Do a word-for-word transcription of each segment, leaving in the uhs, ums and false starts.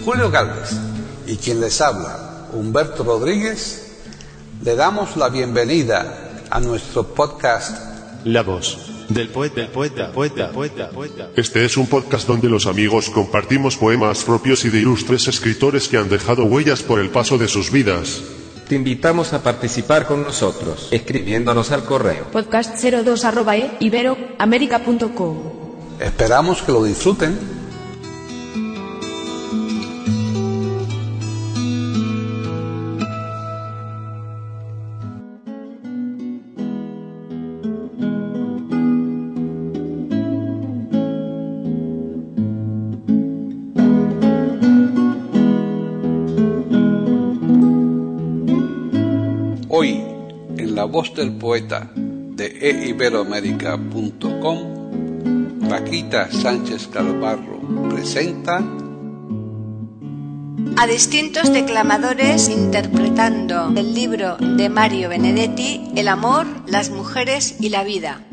Julio Galvez y quien les habla, Humberto Rodríguez, le damos la bienvenida a nuestro podcast La voz del poeta, del poeta, poeta, poeta, poeta. Este es un podcast donde los amigos compartimos poemas propios y de ilustres escritores que han dejado huellas por el paso de sus vidas. Te invitamos a participar con nosotros, escribiéndonos al correo podcast cero dos arroba e iberoamerica punto com. Esperamos que lo disfruten. Hoy, en La Voz del Poeta de e iberoamerica punto com, Paquita Sánchez Galvarro presenta a distintos declamadores interpretando el libro de Mario Benedetti, El amor, las mujeres y la vida.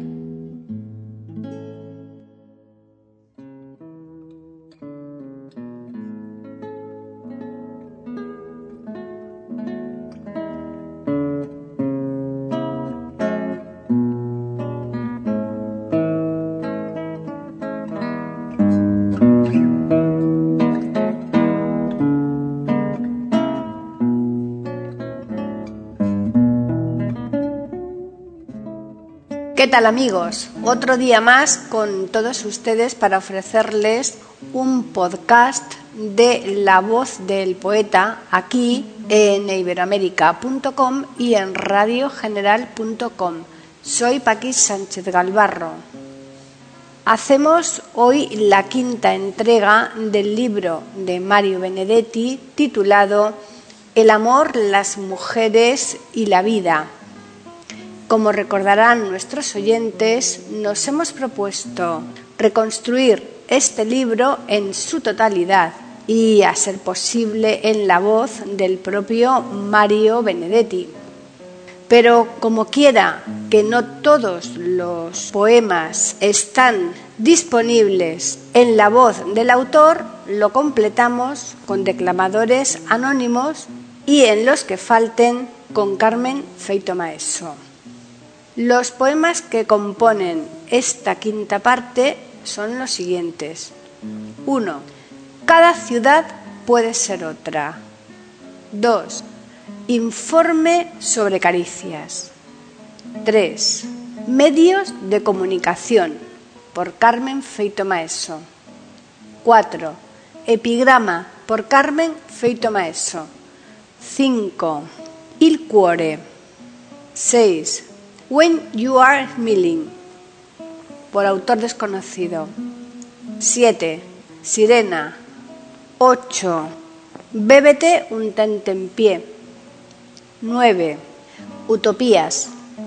¿Qué tal, amigos? Otro día más con todos ustedes para ofrecerles un podcast de La Voz del Poeta aquí en e iberoamerica punto com y en radio general punto com. Soy Paquita Sánchez Galvarro. Hacemos hoy la quinta entrega del libro de Mario Benedetti titulado El amor, las mujeres y la vida. Como recordarán nuestros oyentes, nos hemos propuesto reconstruir este libro en su totalidad y, a ser posible, en la voz del propio Mario Benedetti. Pero como quiera que no todos los poemas están disponibles en la voz del autor, lo completamos con declamadores anónimos y, en los que falten, con Carmen Feito Maeso. Los poemas que componen esta quinta parte son los siguientes. uno. Cada ciudad puede ser otra. dos. Informe sobre caricias. tres. Medios de comunicación, por Carmen Feito Maeso. cuatro. Epigrama, por Carmen Feito Maeso. cinco. Il cuore. seis. When You Are Smiling, por autor desconocido. siete. Sirena. ocho. Bébete un tentempié. nueve. Utopías.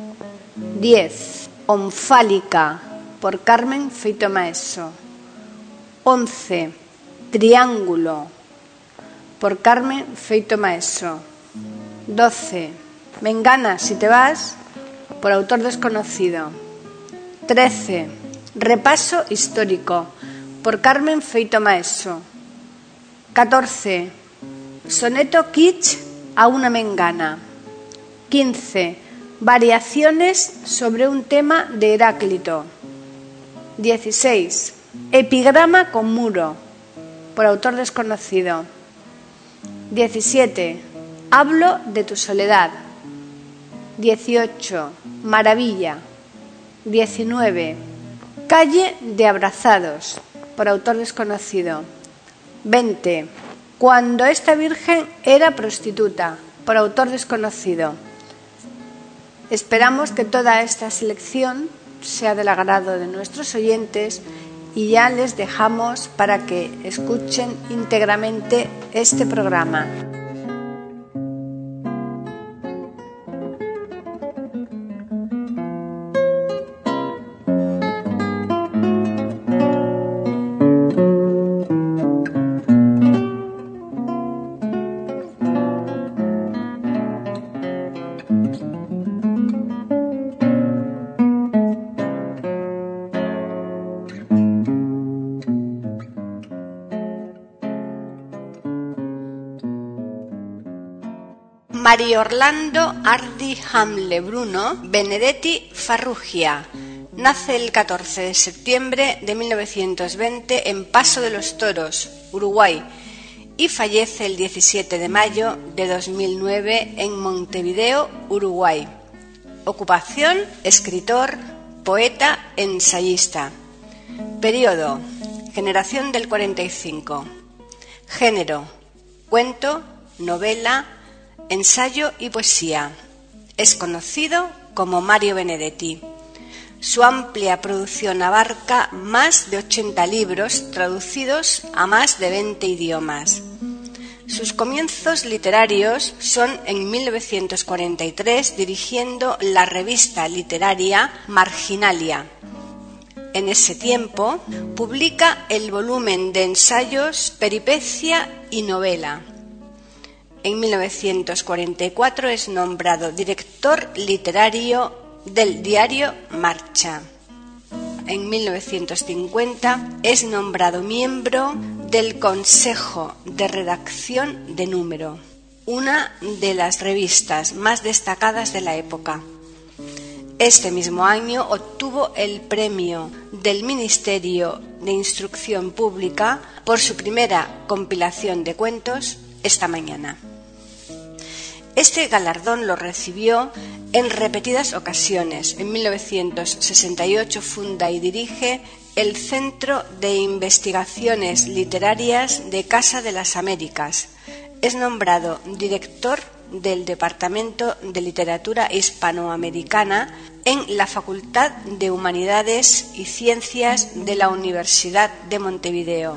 diez. Onfálica, por Carmen Feito Maeso. once. Triángulo, por Carmen Feito Maeso. doce. Me engana si te vas, por autor desconocido. trece. Repaso histórico, por Carmen Feito Maeso. catorce. Soneto kitsch a una mengana. quince. Variaciones sobre un tema de Heráclito. dieciséis. Epigrama con muro, por autor desconocido. diecisiete. Hablo de tu soledad. dieciocho. Maravilla. diecinueve. Calle de abrazados, por autor desconocido. veinte. Cuando esta virgen era prostituta, por autor desconocido. Esperamos que toda esta selección sea del agrado de nuestros oyentes y ya les dejamos para que escuchen íntegramente este programa. Mario Orlando Ardi Hamle Bruno Benedetti Farrugia. Nace el catorce de septiembre de mil novecientos veinte en Paso de los Toros, Uruguay, y fallece el diecisiete de mayo de dos mil nueve en Montevideo, Uruguay. Ocupación: escritor, poeta, ensayista. Periodo: generación del cuarenta y cinco. Género: cuento, novela, ensayo y poesía. Es conocido como Mario Benedetti. Su amplia producción abarca más de ochenta libros traducidos a más de veinte idiomas. Sus comienzos literarios son en mil novecientos cuarenta y tres dirigiendo la revista literaria Marginalia. En ese tiempo publica el volumen de ensayos Peripecia y Novela. En mil novecientos cuarenta y cuatro es nombrado director literario del diario Marcha. En mil novecientos cincuenta es nombrado miembro del Consejo de Redacción de Número, una de las revistas más destacadas de la época. Este mismo año obtuvo el premio del Ministerio de Instrucción Pública por su primera compilación de cuentos, Esta mañana. Este galardón lo recibió en repetidas ocasiones. En mil novecientos sesenta y ocho funda y dirige el Centro de Investigaciones Literarias de Casa de las Américas. Es nombrado director del Departamento de Literatura Hispanoamericana en la Facultad de Humanidades y Ciencias de la Universidad de Montevideo.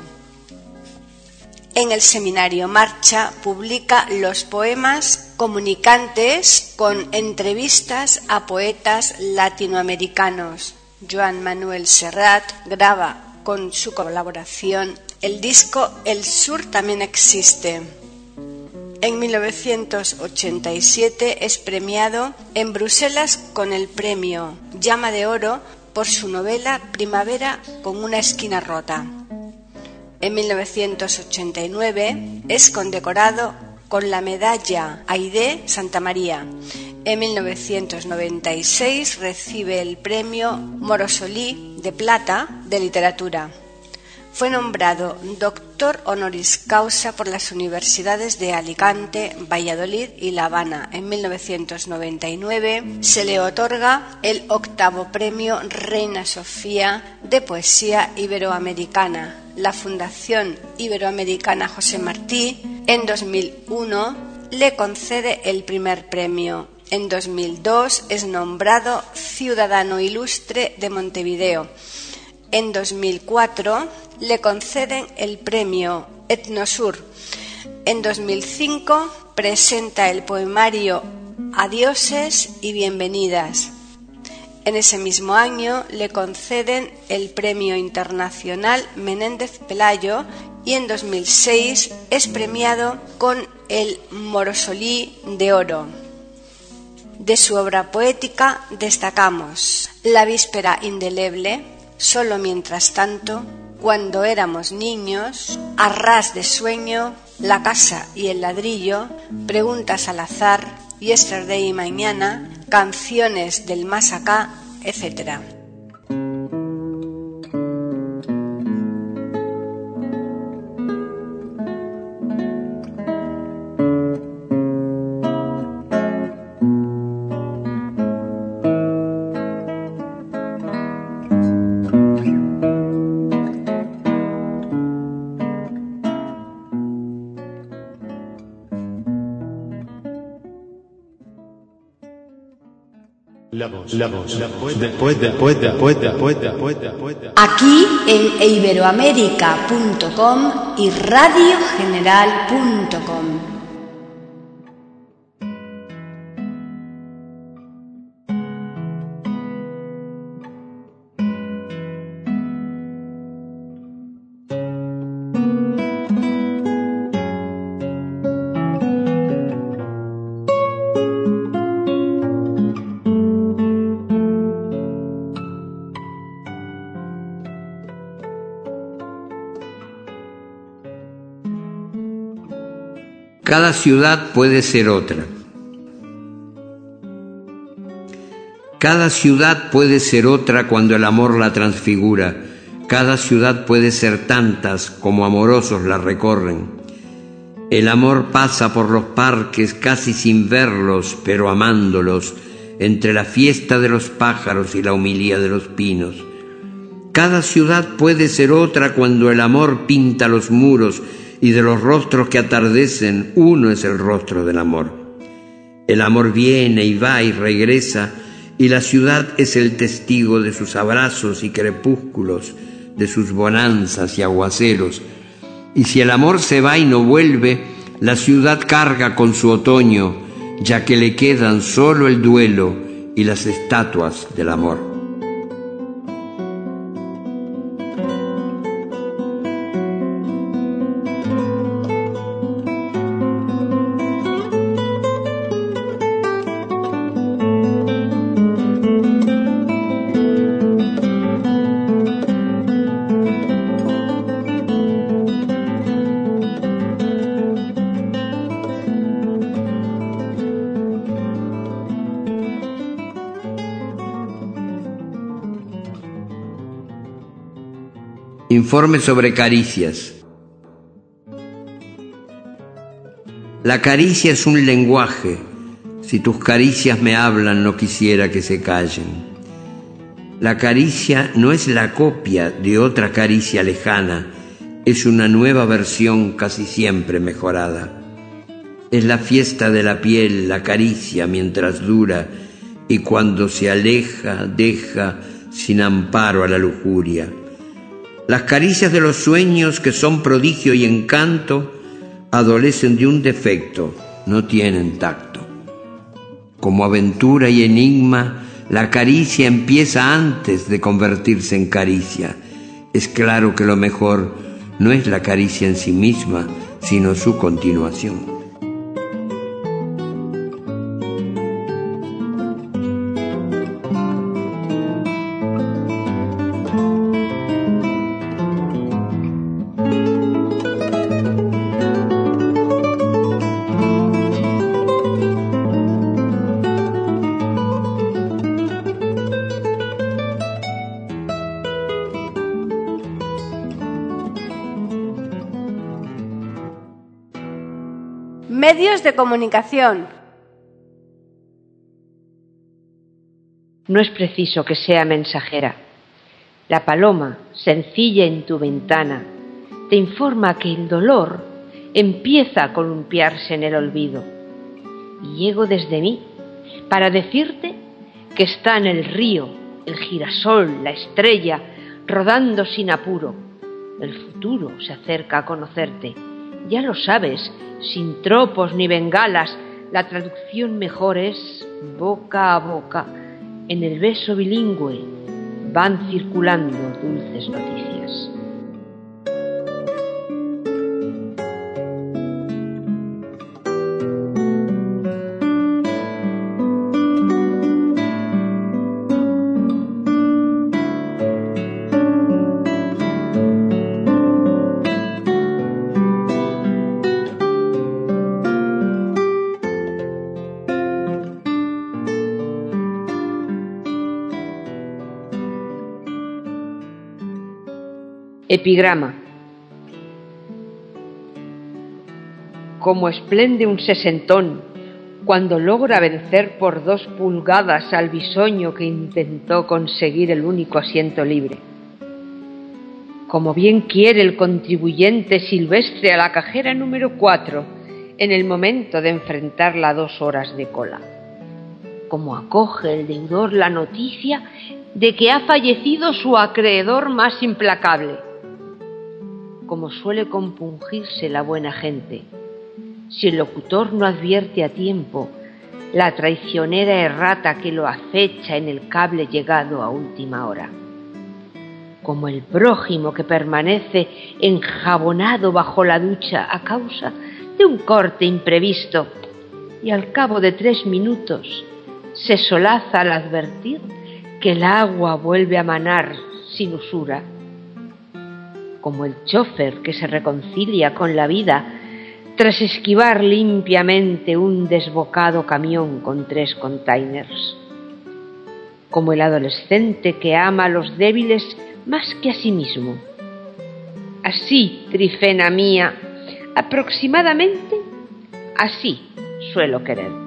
En el Seminario Marcha publica los poemas Comunicantes con entrevistas a poetas latinoamericanos. Joan Manuel Serrat graba con su colaboración el disco El Sur también existe. En mil novecientos ochenta y siete es premiado en Bruselas con el premio Llama de Oro por su novela Primavera con una esquina rota. En mil novecientos ochenta y nueve es condecorado con la medalla Aide Santa María. En mil novecientos noventa y seis recibe el premio Morosoli de Plata de Literatura. Fue nombrado doctor honoris causa por las universidades de Alicante, Valladolid y La Habana. En mil novecientos noventa y nueve se le otorga el octavo premio Reina Sofía de Poesía Iberoamericana. La Fundación Iberoamericana José Martí en dos mil uno le concede el primer premio. En dos mil dos es nombrado Ciudadano Ilustre de Montevideo. En dos mil cuatro le conceden el premio Etnosur. En dos mil cinco presenta el poemario Adioses y Bienvenidas. En ese mismo año le conceden el Premio Internacional Menéndez Pelayo y en dos mil seis es premiado con el Morosoli de Oro. De su obra poética destacamos La Víspera Indeleble, Solo mientras tanto, Cuando éramos niños, A ras de sueño, La casa y el ladrillo, Preguntas al azar, Yesterday y mañana, Canciones del más acá, etcétera. La voz, la voz, la voz del poeta, poeta, poeta, poeta, poeta, poeta. Aquí en iberoamérica punto com y radio general punto com. Cada ciudad puede ser otra. Cada ciudad puede ser otra cuando el amor la transfigura. Cada ciudad puede ser tantas como amorosos la recorren. El amor pasa por los parques casi sin verlos, pero amándolos, entre la fiesta de los pájaros y la humilía de los pinos. Cada ciudad puede ser otra cuando el amor pinta los muros, y de los rostros que atardecen, uno es el rostro del amor. El amor viene y va y regresa, y la ciudad es el testigo de sus abrazos y crepúsculos, de sus bonanzas y aguaceros. Y si el amor se va y no vuelve, la ciudad carga con su otoño, ya que le quedan solo el duelo y las estatuas del amor. Informe sobre caricias. La caricia es un lenguaje. Si tus caricias me hablan, no quisiera que se callen. La caricia no es la copia de otra caricia lejana, es una nueva versión casi siempre mejorada. Es la fiesta de la piel, la caricia mientras dura, y cuando se aleja, deja sin amparo a la lujuria. Las caricias de los sueños, que son prodigio y encanto, adolecen de un defecto, no tienen tacto. Como aventura y enigma, la caricia empieza antes de convertirse en caricia. Es claro que lo mejor no es la caricia en sí misma, sino su continuación. Medios de comunicación. No es preciso que sea mensajera. La paloma, sencilla en tu ventana, te informa que el dolor empieza a columpiarse en el olvido. Y llego desde mí para decirte que está en el río, el girasol, la estrella, rodando sin apuro. El futuro se acerca a conocerte. Ya lo sabes, sin tropos ni bengalas, la traducción mejor es boca a boca. En el beso bilingüe van circulando dulces noticias. Epigrama. Como esplende un sesentón cuando logra vencer por dos pulgadas al bisoño que intentó conseguir el único asiento libre. Como bien quiere el contribuyente silvestre a la cajera número cuatro en el momento de enfrentarla a dos horas de cola. Como acoge el deudor la noticia de que ha fallecido su acreedor más implacable. Como suele compungirse la buena gente, si el locutor no advierte a tiempo la traicionera errata que lo acecha en el cable llegado a última hora. Como el prójimo que permanece enjabonado bajo la ducha a causa de un corte imprevisto y al cabo de tres minutos se solaza al advertir que el agua vuelve a manar sin usura. Como el chofer que se reconcilia con la vida tras esquivar limpiamente un desbocado camión con tres containers. como el adolescente que ama a los débiles más que a sí mismo. Así, Trifena mía, aproximadamente así suelo quererte.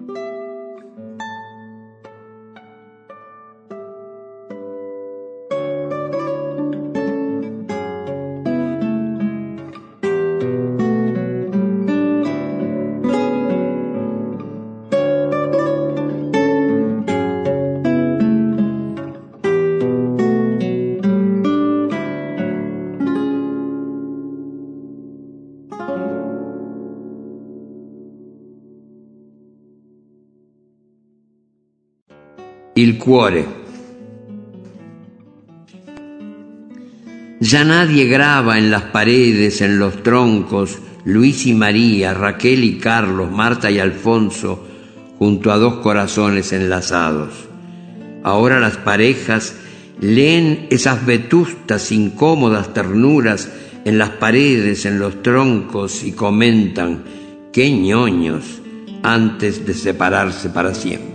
Il cuore. Ya nadie graba en las paredes, en los troncos, Luis y María, Raquel y Carlos, Marta y Alfonso, junto a dos corazones enlazados. Ahora las parejas leen esas vetustas, incómodas ternuras en las paredes, en los troncos, y comentan, ¡qué ñoños!, antes de separarse para siempre.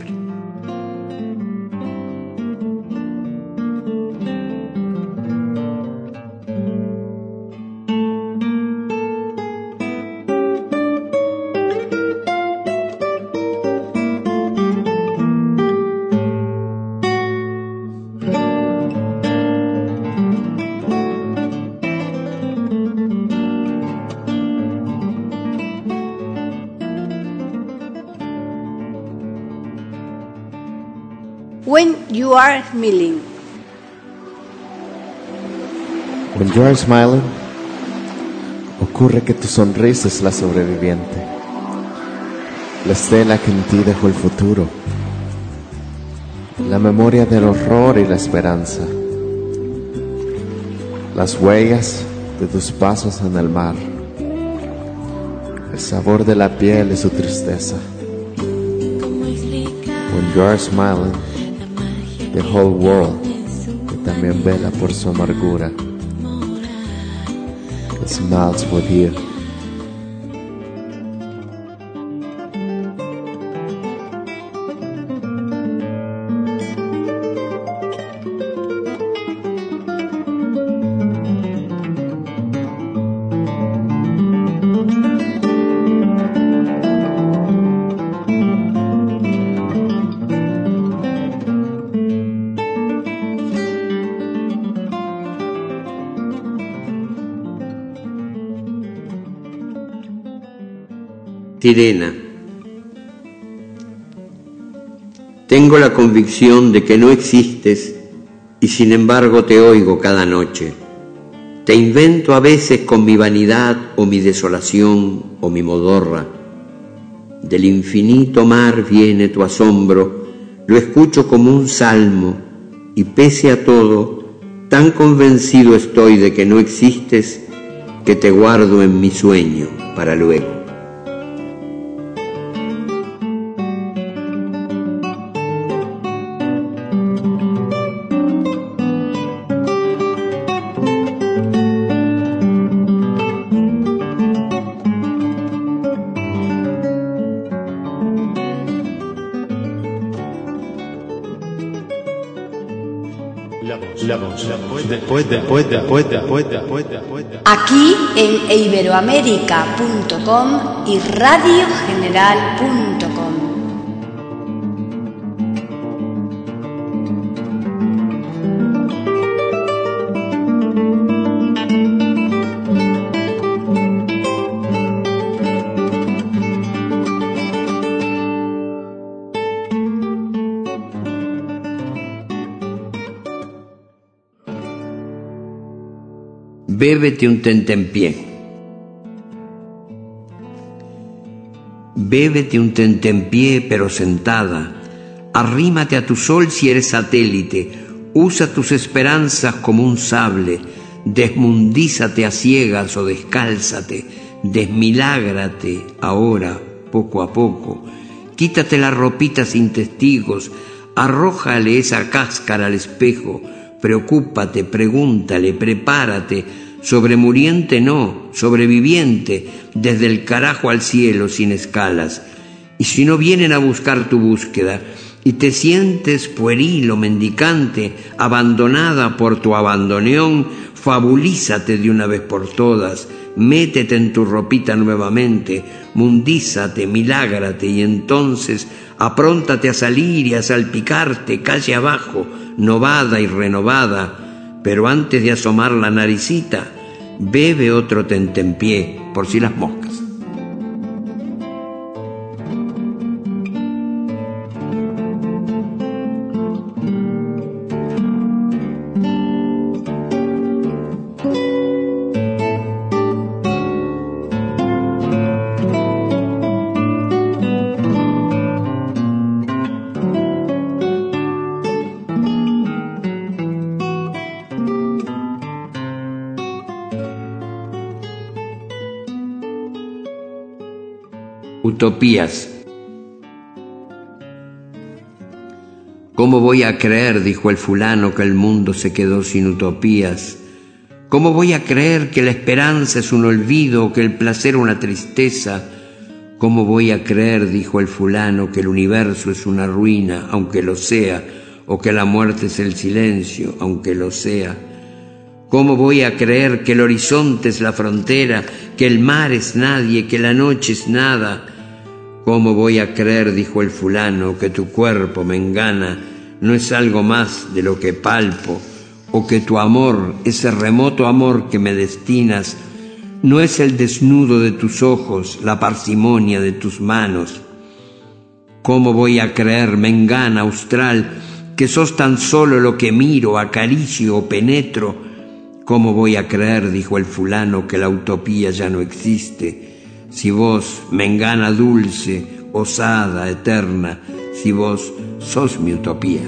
When you are smiling. When you are smiling, ocurre que tu sonrisa es la sobreviviente, la estela que en ti dejó el futuro, la memoria del horror y la esperanza, las huellas de tus pasos en el mar, el sabor de la piel y su tristeza. When you are smiling, the whole world, que también vela por su amargura, it smiles with you. Sirena. Tengo la convicción de que no existes y sin embargo te oigo cada noche. Te invento a veces con mi vanidad o mi desolación o mi modorra. Del infinito mar viene tu asombro, lo escucho como un salmo y pese a todo, tan convencido estoy de que no existes que te guardo en mi sueño para luego. Después, después, después, después, después, después. Aquí en iberoamérica punto com y radio general punto com. Bébete un tentempié. Bébete un tentempié, pero sentada. Arrímate a tu sol si eres satélite. Usa tus esperanzas como un sable. Desmundízate a ciegas o descálzate. Desmilágrate ahora, poco a poco. Quítate la ropita sin testigos. Arrójale esa cáscara al espejo. Preocúpate, pregúntale, prepárate. Sobremuriente no, sobreviviente, desde el carajo al cielo sin escalas. Y si no vienen a buscar tu búsqueda, y te sientes pueril o mendicante, abandonada por tu abandoneón, fabulízate de una vez por todas, métete en tu ropita nuevamente, mundízate, milágrate, y entonces apróntate a salir y a salpicarte calle abajo, novada y renovada, pero antes de asomar la naricita, bebe otro tentempié, por si las moscas. Utopías. ¿Cómo voy a creer, dijo el fulano, que el mundo se quedó sin utopías? ¿Cómo voy a creer que la esperanza es un olvido, que el placer una tristeza? ¿Cómo voy a creer, dijo el fulano, que el universo es una ruina, aunque lo sea, o que la muerte es el silencio, aunque lo sea? ¿Cómo voy a creer que el horizonte es la frontera, que el mar es nadie, que la noche es nada? ¿Cómo voy a creer, dijo el fulano, que tu cuerpo, mengana, no es algo más de lo que palpo, o que tu amor, ese remoto amor que me destinas, no es el desnudo de tus ojos, la parsimonia de tus manos? ¿Cómo voy a creer, mengana austral, que sos tan solo lo que miro, acaricio o penetro? ¿Cómo voy a creer, dijo el fulano, que la utopía ya no existe? Si vos, mengana dulce, osada, eterna, si vos sos mi utopía.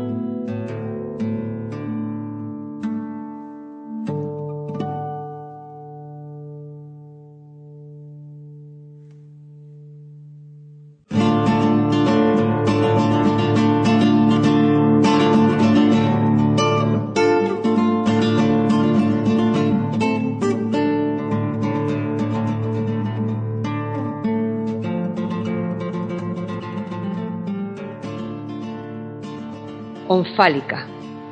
Onfálica.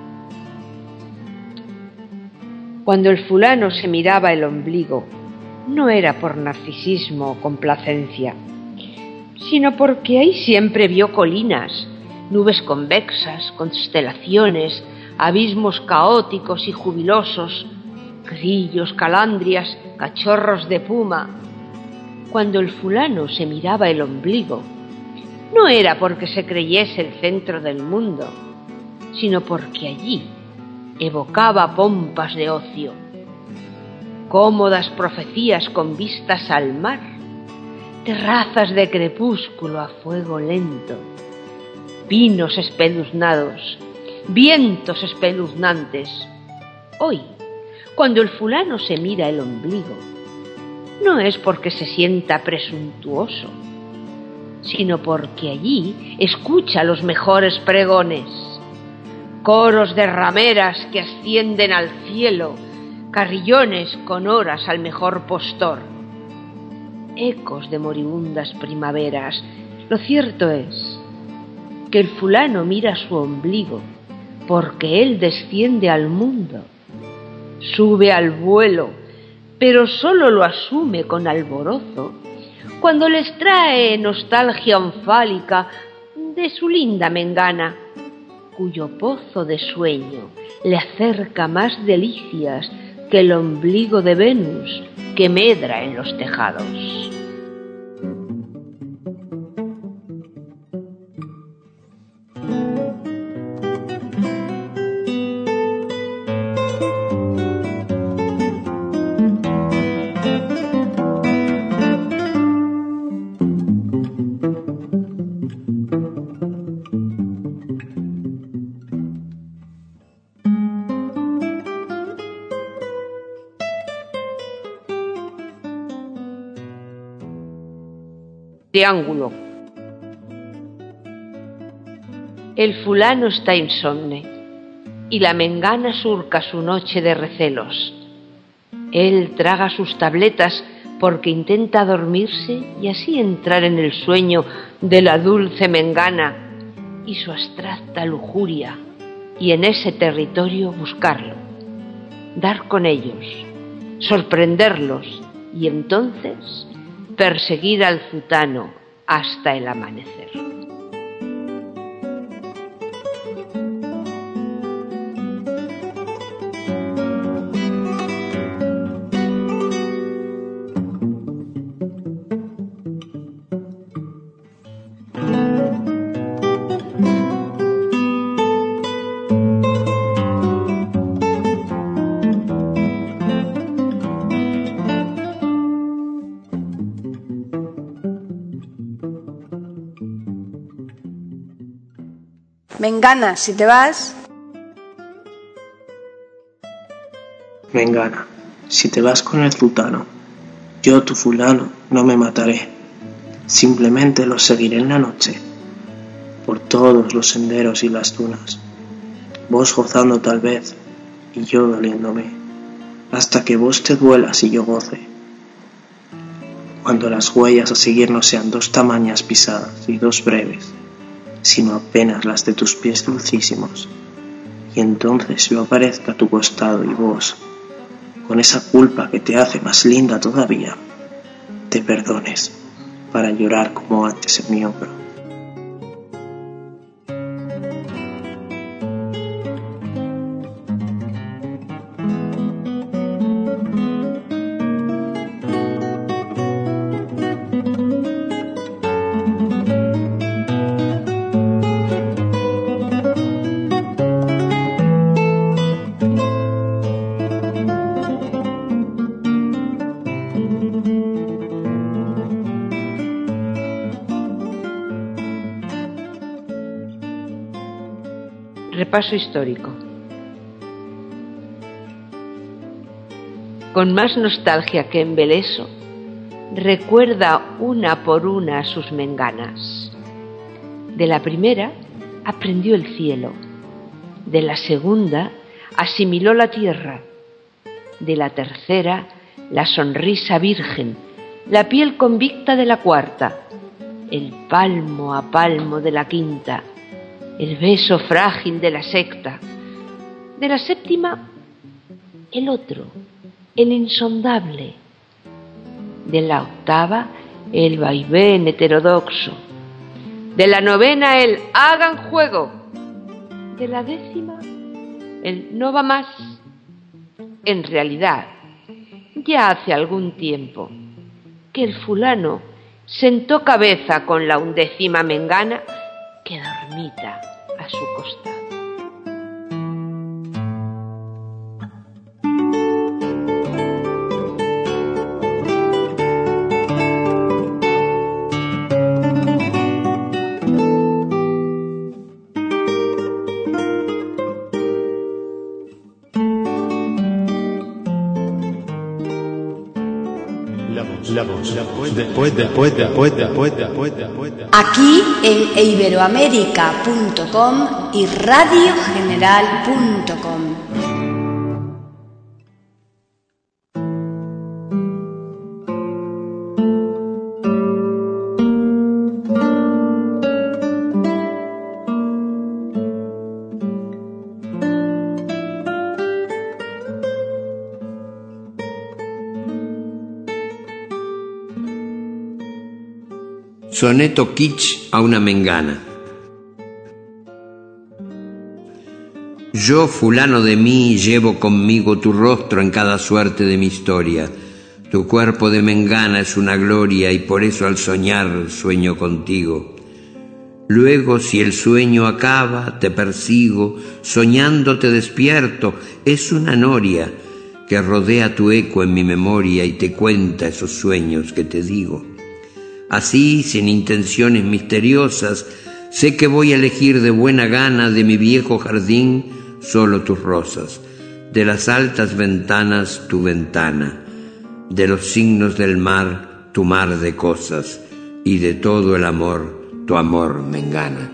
Cuando el fulano se miraba el ombligo, no era por narcisismo o complacencia, sino porque ahí siempre vio colinas, nubes convexas, constelaciones, abismos caóticos y jubilosos, grillos, calandrias, cachorros de puma. Cuando el fulano se miraba el ombligo, no era porque se creyese el centro del mundo, sino porque allí evocaba pompas de ocio, cómodas profecías con vistas al mar, terrazas de crepúsculo a fuego lento, pinos espeluznados, vientos espeluznantes. Hoy, cuando el fulano se mira el ombligo, no es porque se sienta presuntuoso, sino porque allí escucha los mejores pregones, coros de rameras que ascienden al cielo, carrillones con horas al mejor postor, ecos de moribundas primaveras. Lo cierto es que el fulano mira su ombligo porque él desciende al mundo, sube al vuelo, pero solo lo asume con alborozo cuando les trae nostalgia onfálica de su linda mengana, cuyo pozo de sueño le acerca más delicias que el ombligo de Venus que medra en los tejados. Triángulo. El fulano está insomne y la mengana surca su noche de recelos. Él traga sus tabletas porque intenta dormirse y así entrar en el sueño de la dulce mengana, y su abstracta lujuria, y en ese territorio buscarlo, dar con ellos, sorprenderlos y entonces perseguir al zutano hasta el amanecer. Mengana, si te vas... Mengana, si te vas con el zutano, yo, tu fulano, no me mataré. Simplemente los seguiré en la noche, por todos los senderos y las dunas, vos gozando tal vez, y yo doliéndome, hasta que vos te duelas y yo goce. Cuando las huellas a seguir no sean dos tamañas pisadas y dos breves, sino apenas las de tus pies dulcísimos, y entonces yo aparezca a tu costado y vos, con esa culpa que te hace más linda todavía, te perdones para llorar como antes en mi hombro. Repaso histórico. Con más nostalgia que embeleso, recuerda una por una sus menganas. De la primera aprendió el cielo, de la segunda asimiló la tierra, de la tercera la sonrisa virgen, la piel convicta de la cuarta, el palmo a palmo de la quinta, el beso frágil de la sexta, de la séptima el otro, el insondable, de la octava el vaivén heterodoxo, de la novena el hagan juego, de la décima el no va más. En realidad, ya hace algún tiempo que el fulano sentó cabeza con la undécima mengana que dormita a su costado. La voz, después, después, después, después, después, después, después. Aquí en iberoamérica punto com y radio general punto com. Soneto kitsch a una mengana. Yo, fulano de mí, llevo conmigo tu rostro en cada suerte de mi historia. Tu cuerpo de mengana es una gloria y por eso al soñar sueño contigo. Luego, si el sueño acaba, te persigo, soñando te despierto, es una noria que rodea tu eco en mi memoria y te cuenta esos sueños que te digo. Así, sin intenciones misteriosas, sé que voy a elegir de buena gana de mi viejo jardín solo tus rosas, de las altas ventanas tu ventana, de los signos del mar tu mar de cosas, y de todo el amor tu amor mengana.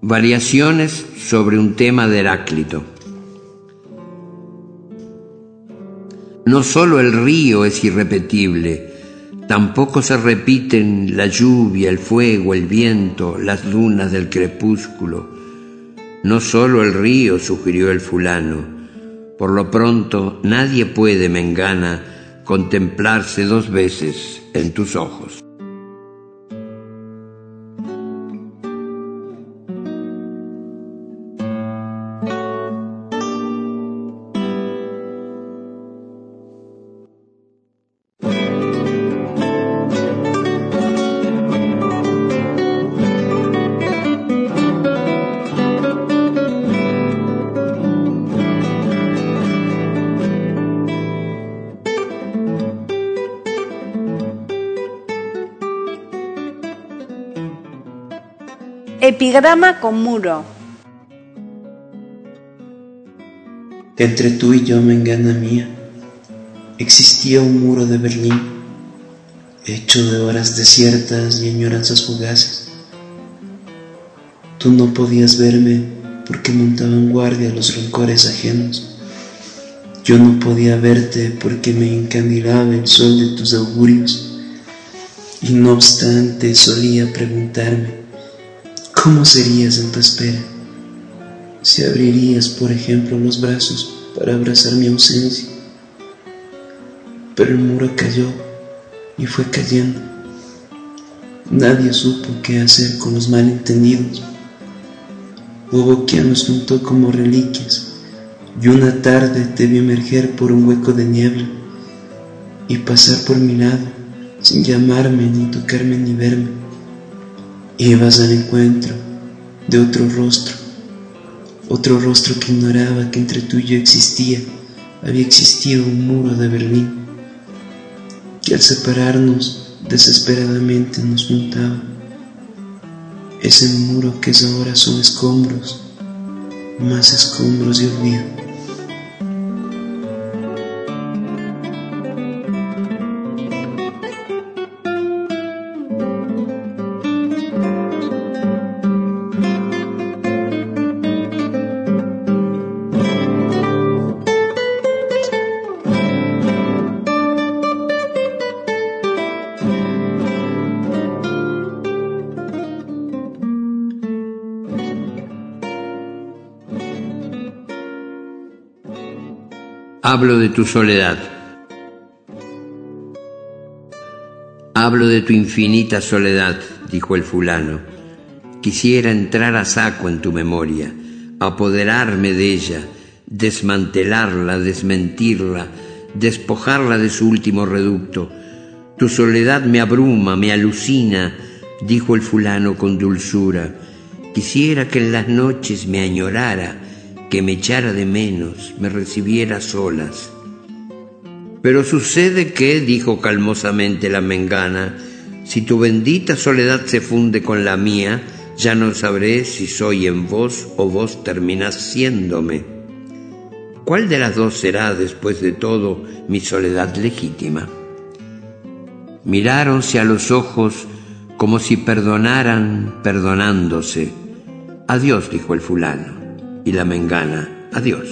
Variaciones sobre un tema de Heráclito. No solo el río es irrepetible, tampoco se repiten la lluvia, el fuego, el viento, las lunas del crepúsculo. No solo el río, sugirió el fulano. Por lo pronto, nadie puede, Mengana, contemplarse dos veces en tus ojos. Epigrama con muro. Entre tú y yo, Mengana mía, existía un muro de Berlín, hecho de horas desiertas y añoranzas fugaces. Tú no podías verme porque montaban guardia los rencores ajenos. Yo no podía verte porque me encandilaba el sol de tus augurios. Y no obstante solía preguntarme, ¿cómo serías en tu espera? Si abrirías, por ejemplo, los brazos para abrazar mi ausencia. Pero el muro cayó y fue cayendo. Nadie supo qué hacer con los malentendidos. Hubo quien nos juntó como reliquias, y una tarde te vi emerger por un hueco de niebla y pasar por mi lado sin llamarme, ni tocarme, ni verme. Ibas al encuentro de otro rostro, otro rostro que ignoraba que entre tú y yo existía, había existido un muro de Berlín, que al separarnos desesperadamente nos juntaba. Ese muro que es ahora son escombros, más escombros y olvido. Hablo de tu soledad. Hablo de tu infinita soledad, dijo el fulano. Quisiera entrar a saco en tu memoria, apoderarme de ella, desmantelarla, desmentirla, despojarla de su último reducto. Tu soledad me abruma, me alucina, dijo el fulano con dulzura. Quisiera que en las noches me añorara, que me echara de menos, me recibiera solas. Pero sucede que, dijo calmosamente la Mengana, si tu bendita soledad se funde con la mía, ya no sabré si soy en vos o vos terminás siéndome. ¿Cuál de las dos será, después de todo, mi soledad legítima? Miráronse a los ojos como si perdonaran perdonándose. Adiós, dijo el fulano. Y la Mengana, adiós.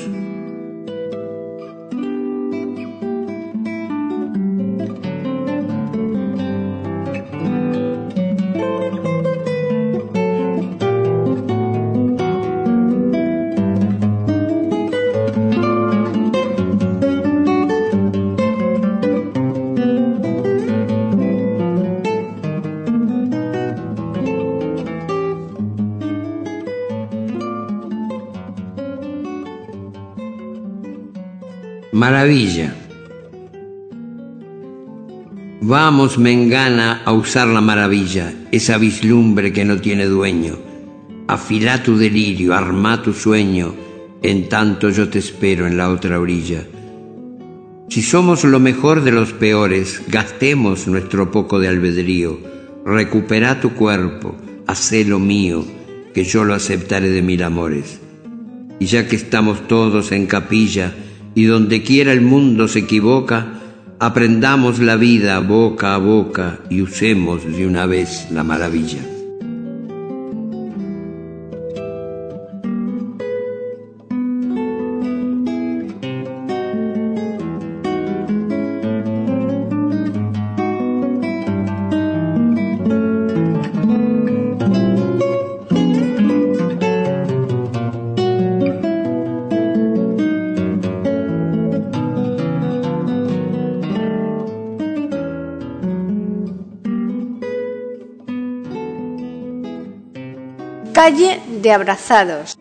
Maravilla. Vamos, Mengana, a usar la maravilla, esa vislumbre que no tiene dueño. Afilá tu delirio, armá tu sueño, en tanto yo te espero en la otra orilla. Si somos lo mejor de los peores, gastemos nuestro poco de albedrío. Recuperá tu cuerpo, hacé lo mío, que yo lo aceptaré de mil amores. Y ya que estamos todos en capilla, y donde quiera el mundo se equivoca, aprendamos la vida boca a boca y usemos de una vez la maravilla. Calle de abrazados.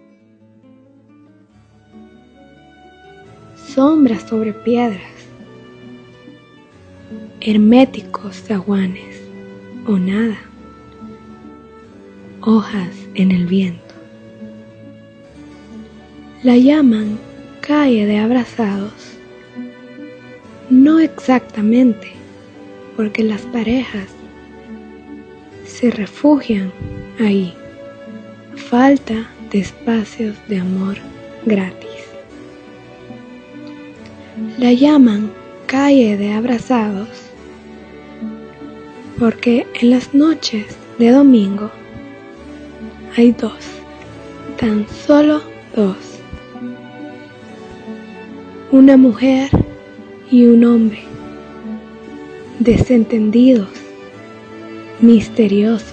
Sombras sobre piedras. Herméticos zaguanes o nada. Hojas en el viento. La llaman calle de abrazados. No exactamente, porque las parejas se refugian ahí. Falta de espacios de amor gratis. La llaman calle de abrazados porque en las noches de domingo hay dos, tan solo dos. Una mujer y un hombre, desentendidos, misteriosos,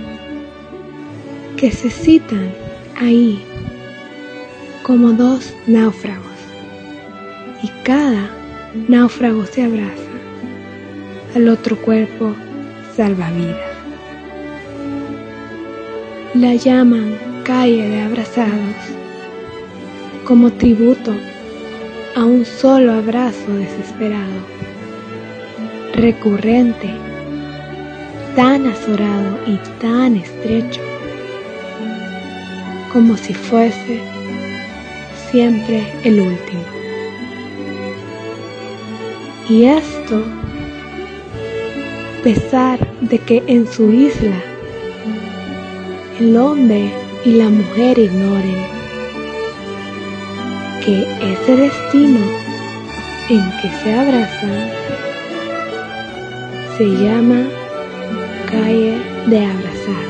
que se citan ahí como dos náufragos, y cada náufrago se abraza al otro cuerpo salvavidas. La llaman calle de abrazados como tributo a un solo abrazo desesperado, recurrente, tan azorado y tan estrecho, como si fuese siempre el último. Y esto, a pesar de que en su isla el hombre y la mujer ignoren que ese destino en que se abrazan se llama calle de abrazados.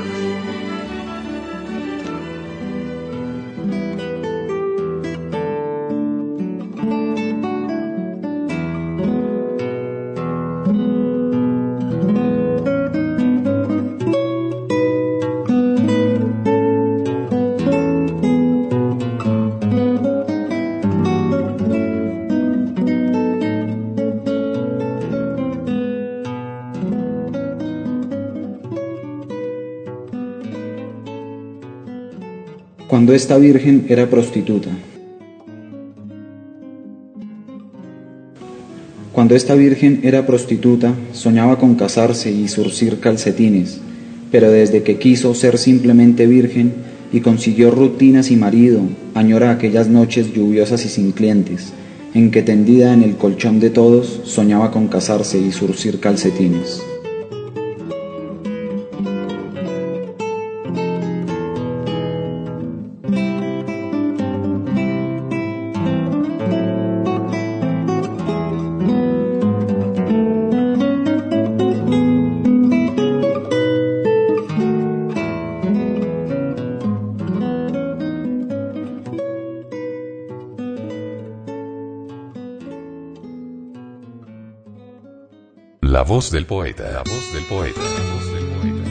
Cuando esta virgen era prostituta. Cuando esta virgen era prostituta, soñaba con casarse y zurcir calcetines, pero desde que quiso ser simplemente virgen y consiguió rutinas y marido, añora aquellas noches lluviosas y sin clientes, en que tendida en el colchón de todos, soñaba con casarse y zurcir calcetines. La voz del poeta, la voz del poeta, la voz del poeta.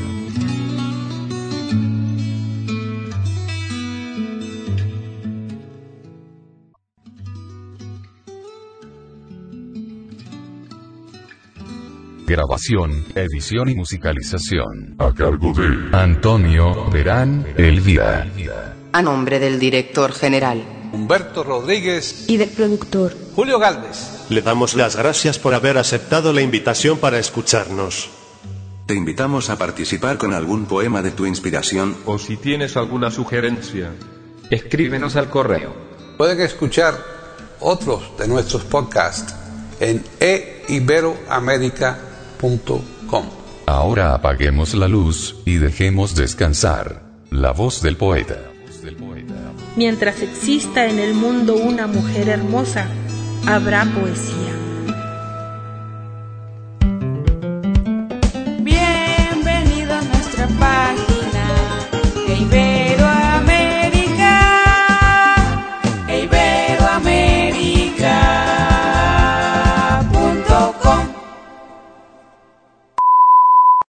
Grabación, edición y musicalización. A cargo de Antonio Terán Elvira. A nombre del director general Humberto Rodríguez y del productor Julio Galvez. Le damos las gracias por haber aceptado la invitación para escucharnos. Te invitamos a participar con algún poema de tu inspiración. O si tienes alguna sugerencia, escríbenos al correo. Pueden escuchar otros de nuestros podcasts en e iberoamerica punto com. Ahora apaguemos la luz y dejemos descansar la voz del poeta. Mientras exista en el mundo una mujer hermosa, habrá poesía.